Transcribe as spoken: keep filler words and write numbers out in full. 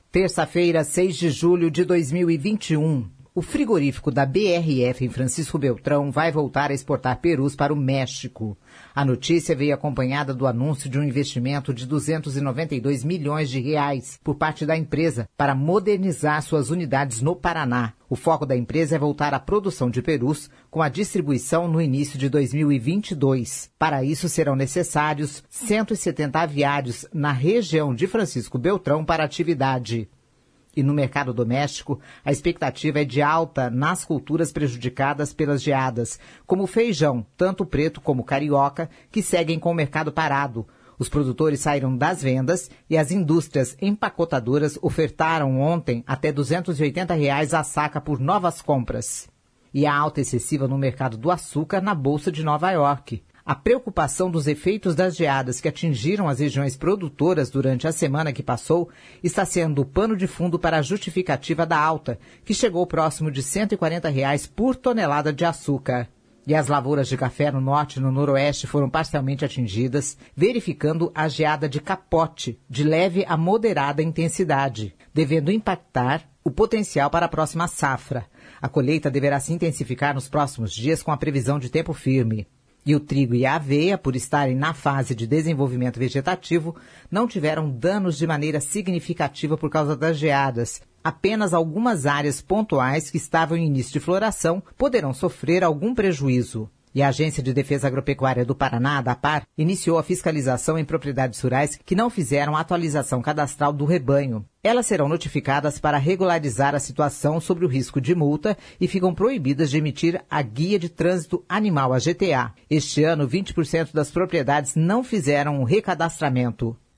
Terça-feira, seis de julho de dois mil e vinte e um. O frigorífico da B R F em Francisco Beltrão vai voltar a exportar perus para o México. A notícia veio acompanhada do anúncio de um investimento de duzentos e noventa e dois milhões de reais por parte da empresa para modernizar suas unidades no Paraná. O foco da empresa é voltar à produção de perus com a distribuição no início de dois mil e vinte e dois. Para isso serão necessários cento e setenta aviários na região de Francisco Beltrão para a atividade. E no mercado doméstico, a expectativa é de alta nas culturas prejudicadas pelas geadas, como o feijão, tanto preto como carioca, que seguem com o mercado parado. Os produtores saíram das vendas e as indústrias empacotadoras ofertaram ontem até duzentos e oitenta reais a saca por novas compras. E a alta excessiva no mercado do açúcar na Bolsa de Nova York. A preocupação dos efeitos das geadas que atingiram as regiões produtoras durante a semana que passou está sendo o pano de fundo para a justificativa da alta, que chegou próximo de cento e quarenta reais por tonelada de açúcar. E as lavouras de café no norte e no noroeste foram parcialmente atingidas, verificando a geada de capote, de leve a moderada intensidade, devendo impactar o potencial para a próxima safra. A colheita deverá se intensificar nos próximos dias com a previsão de tempo firme. E o trigo e a aveia, por estarem na fase de desenvolvimento vegetativo, não tiveram danos de maneira significativa por causa das geadas. Apenas algumas áreas pontuais que estavam em início de floração poderão sofrer algum prejuízo. E a Agência de Defesa Agropecuária do Paraná, a ADAPAR, iniciou a fiscalização em propriedades rurais que não fizeram a atualização cadastral do rebanho. Elas serão notificadas para regularizar a situação sobre o risco de multa e ficam proibidas de emitir a Guia de Trânsito Animal, a G T A. Este ano, vinte por cento das propriedades não fizeram o recadastramento.